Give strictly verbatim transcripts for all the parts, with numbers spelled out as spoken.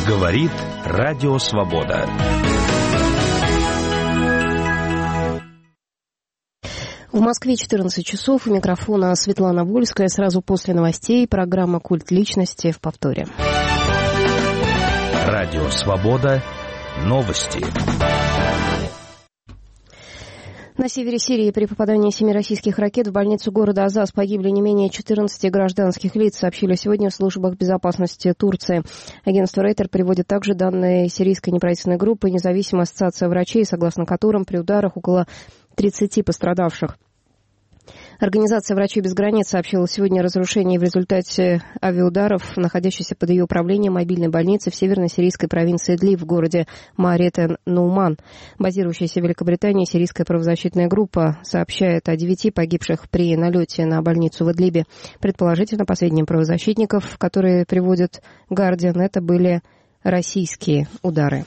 Говорит Радио Свобода. В Москве четырнадцать часов. У микрофона Светлана Вольская. Сразу после новостей программа «Культ личности» в повторе. Радио Свобода. Новости. На севере Сирии при попадании семи российских ракет в больницу города Азаз погибли не менее четырнадцати гражданских лиц, сообщили сегодня в службах безопасности Турции. Агентство Рейтер приводит также данные сирийской неправительственной группы «Независимая ассоциация врачей», согласно которым при ударах около тридцати пострадавших. Организация «Врачи без границ» сообщила сегодня о разрушении в результате авиаударов, находящейся под ее управлением мобильной больницы в северно-сирийской провинции Идлиб в городе Мааретен-Нуман. Базирующаяся в Великобритании сирийская правозащитная группа сообщает о девяти погибших при налете на больницу в Идлибе. Предположительно, последним правозащитников, которые приводит «Гардиан», это были российские удары.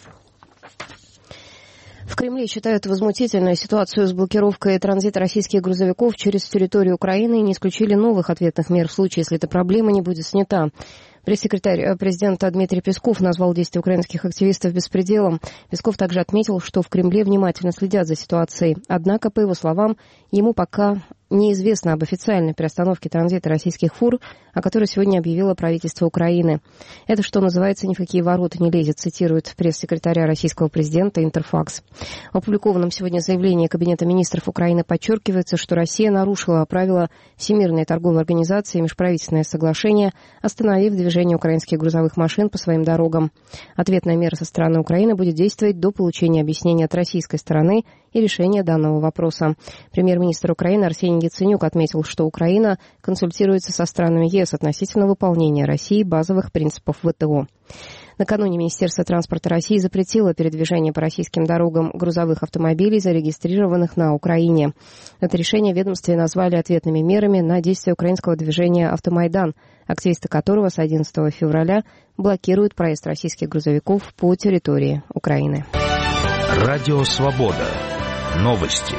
В Кремле считают возмутительной ситуацию с блокировкой транзита российских грузовиков через территорию Украины и не исключили новых ответных мер в случае, если эта проблема не будет снята. Пресс-секретарь президента Дмитрий Песков назвал действия украинских активистов беспределом. Песков также отметил, что в Кремле внимательно следят за ситуацией. Однако, по его словам, ему пока неизвестно об официальной приостановке транзита российских фур, о которой сегодня объявило правительство Украины. Это, что называется, ни в какие ворота не лезет, цитирует пресс-секретаря российского президента Интерфакс. В опубликованном сегодня заявлении Кабинета министров Украины подчеркивается, что Россия нарушила правила Всемирной торговой организации и межправительственное соглашение, остановив движение украинских грузовых машин по своим дорогам. Ответная мера со стороны Украины будет действовать до получения объяснения от российской стороны и решения данного вопроса. Премьер-министр Украины Арсений Яценюк отметил, что Украина консультируется со странами ЕС относительно выполнения Россией базовых принципов ВТО. Накануне Министерство транспорта России запретило передвижение по российским дорогам грузовых автомобилей, зарегистрированных на Украине. Это решение в ведомстве назвали ответными мерами на действия украинского движения «Автомайдан», активисты которого с одиннадцатого февраля блокируют проезд российских грузовиков по территории Украины. Радио Свобода. Новости.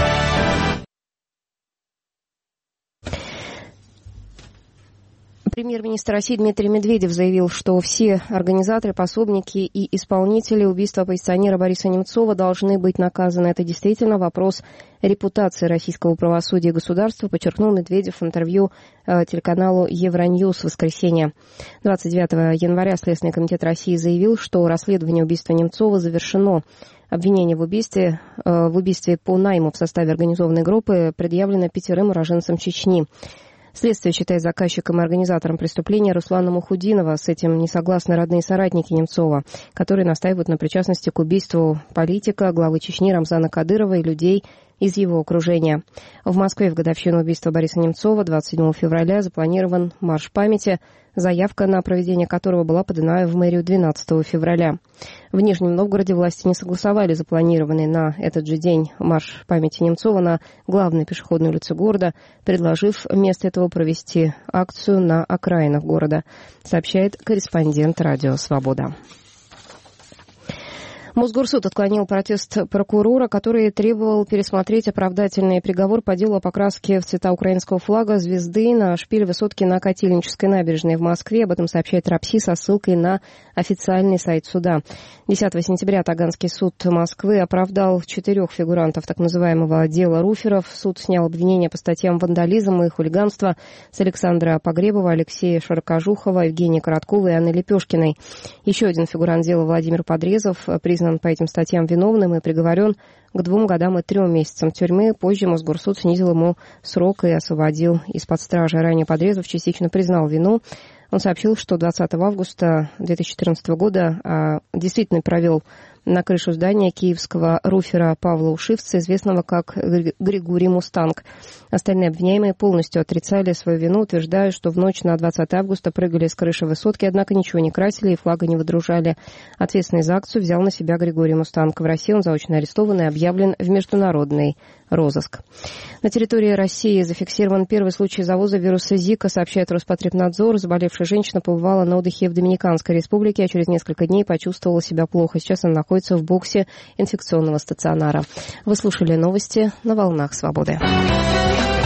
Премьер-министр России Дмитрий Медведев заявил, что все организаторы, пособники и исполнители убийства оппозиционера Бориса Немцова должны быть наказаны. Это действительно вопрос репутации российского правосудия и государства, подчеркнул Медведев в интервью э, телеканалу Евроньюз в воскресенье. двадцать девятого января Следственный комитет России заявил, что расследование убийства Немцова завершено. Обвинение в убийстве, э, в убийстве по найму в составе организованной группы предъявлено пятерым уроженцам Чечни. Следствие считает заказчиком и организатором преступления Руслана Мухудинова. С этим не согласны родные соратники Немцова, которые настаивают на причастности к убийству политика, главы Чечни Рамзана Кадырова и людей из его окружения. В Москве в годовщину убийства Бориса Немцова двадцать седьмого февраля запланирован марш памяти, заявка на проведение которого была подана в мэрию двенадцатого февраля. В Нижнем Новгороде власти не согласовали запланированный на этот же день марш памяти Немцова на главной пешеходной улице города, предложив вместо этого провести акцию на окраинах города, сообщает корреспондент «Радио Свобода». Мосгорсуд отклонил протест прокурора, который требовал пересмотреть оправдательный приговор по делу о покраске в цвета украинского флага звезды на шпиль высотки на Котельнической набережной в Москве. Об этом сообщает РАПСИ со ссылкой на официальный сайт суда. десятого сентября Таганский суд Москвы оправдал четырех фигурантов так называемого дела руферов. Суд снял обвинения по статьям вандализм и хулиганство с Александра Погребова, Алексея Широкожухова, Евгения Короткова и Анны Лепешкиной. Еще один фигурант дела Владимир Подрезов признан по этим статьям виновным и приговорен к двум годам и трем месяцам тюрьмы. Позже Мосгорсуд снизил ему срок и освободил из-под стражи. Ранее Подрезов частично признал вину. Он сообщил, что двадцатого августа две тысячи четырнадцатого года а, действительно провел на крышу здания киевского руфера Павла Ушивца, известного как Григорий Мустанг. Остальные обвиняемые полностью отрицали свою вину, утверждая, что в ночь на двадцатого августа прыгали с крыши высотки, однако ничего не красили и флага не выдружали. Ответственность за акцию взял на себя Григорий Мустанг. В России он заочно арестован и объявлен в международный розыск. На территории России зафиксирован первый случай завоза вируса Зика, сообщает Роспотребнадзор. Заболевшая женщина побывала на отдыхе в Доминиканской республике, а через несколько дней почувствовала себя плохо. Сейчас она находится в боксе инфекционного стационара. Вы слушали новости на волнах Свободы.